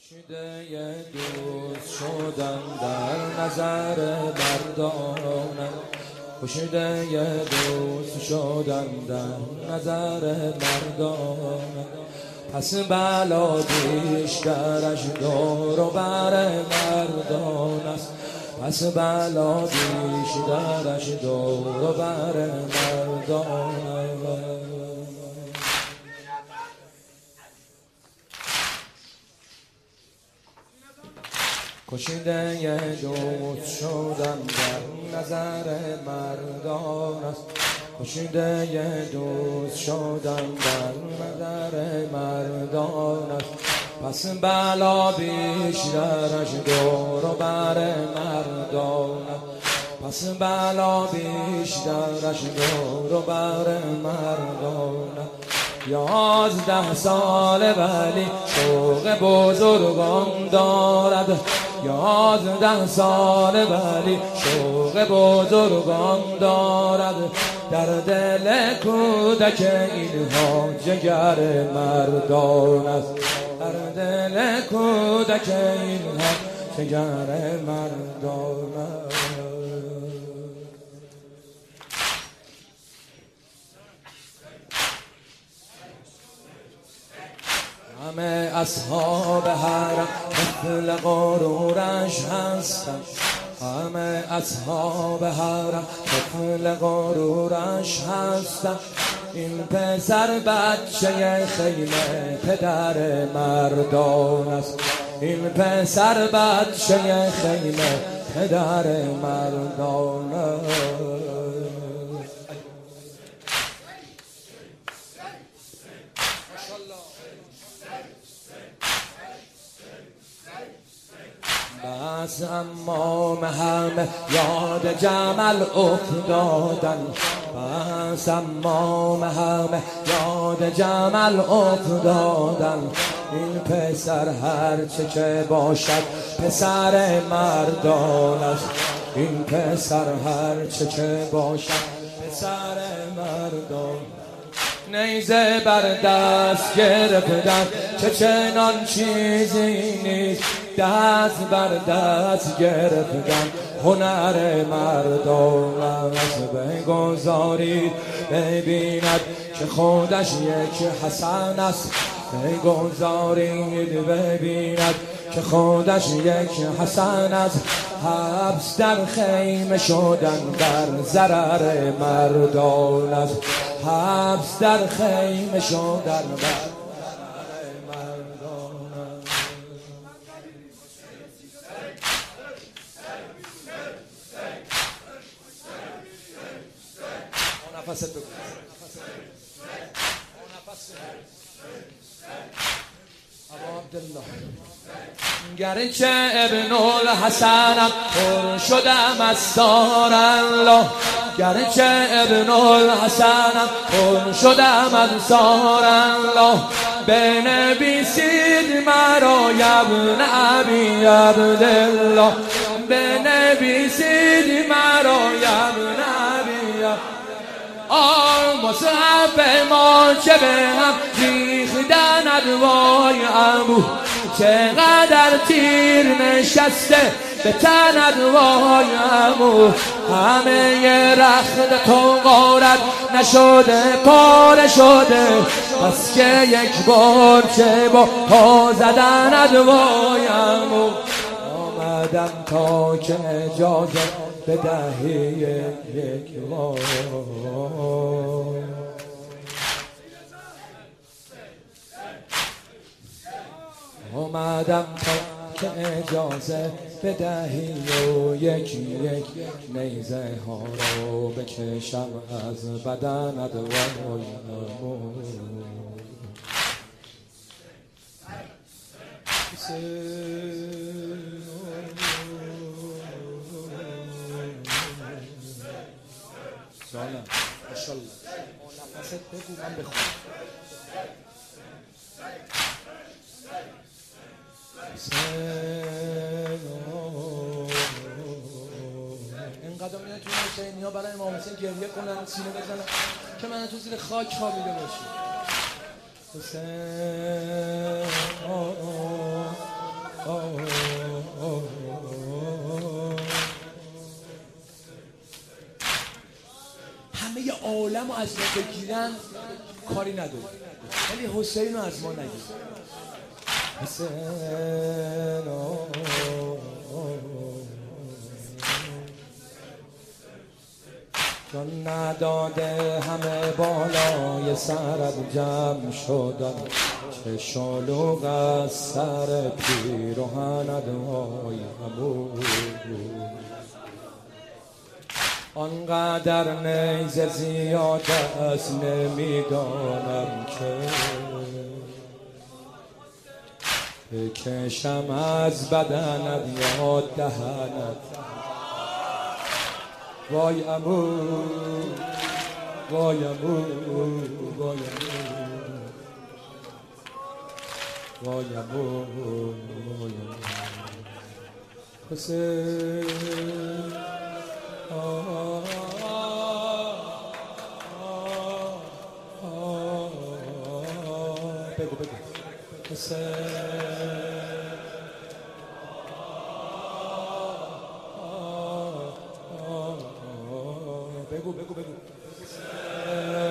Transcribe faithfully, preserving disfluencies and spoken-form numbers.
شده دوست شدن در نظر مردانه، خوشیده دوست شدن در نظر مردانه، پس بلا بیشترش دور و بر مردان است، پس بلا بیشترش دور و بر مردانه. کشیده دوست شدن در نظر مردان است، کشیده دوست شدن در نظر مردان است، پس بلا بیشترش دور و بر مردان است، پس بلا بیشترش دور و بر مردان است. یازده سال ولی شوق بزرگان دارد، یازده سال ولی شوق بزرگان دارد، در دل کودک اینها جگر مردان است، در دل کودک اینها جگر مردان است. همه اصحاب حرم مثل غرورش هستند، همه اصحاب حرم مثل غرورش هستند، این پسر بچه خیمه پدر مردان است، این پسر بچه خیمه پدر مردان است. بس امام همه یاد جمل افتادن، بس امام همه یاد جمل افتادن، این پسر هرچه که باشد پسر مردان است، این پسر هرچه که باشد پسر مردان. نیزه بر دست گرفتن چه چنان چیزی نیست، دست بر دست گرفتن هنر مردان است. بگذارید ببیند که خودش یک حسن است، بگذارید ببیند که خودش یک حسن است، حبس در خیمه شدن بر ضرر مردان است، حبس در خیمه شدن بر مردان است. نفست بگو ابو عبدالله. گرچه ابن الحسنم پر شدم از سار الله، گرچه ابن الحسنم پر شدم از سار الله، بنویسید مرا یا ابن ابی عبدالله، بنویسید مرا یا ابن ابی عبدالله. آه مصحف ما چه به هم ریختن ادوای ابو، چقدر تیر نشسته به تن ادوای ابو، همه رخت تو غارت نشده پاره شده، بس که یک بار چه با پا زدن ادوای ابو. آمدم تا که اجازه بدهی یک بار، آمدم تا که اجازه بدهی و یکی یک نیزه ها رو بکشم از بدن ادوای ابو. سلام ماشاءالله. نفست بگو من بخونم. اینقدر میاد تو حسینی ها برای امام حسین گریه کنن، سینه بزنن که من تو زیر خاک خوابیده باشی. حسین آدم رو از ما بگیرن کاری نداریم، ولی حسین رو از ما نگیر. حسین جان نداده همه بالای سرت جمع شدن، چه شلوغ از سر پیراهنت های عمو. آنقدر نیزه زیاد است نمیدانم که بکشم از بدنت یا دهنت. وای عمو وای عمو وای عمو وای عمو وای عمو حسین بگو بگو حسین بگو بگو بگو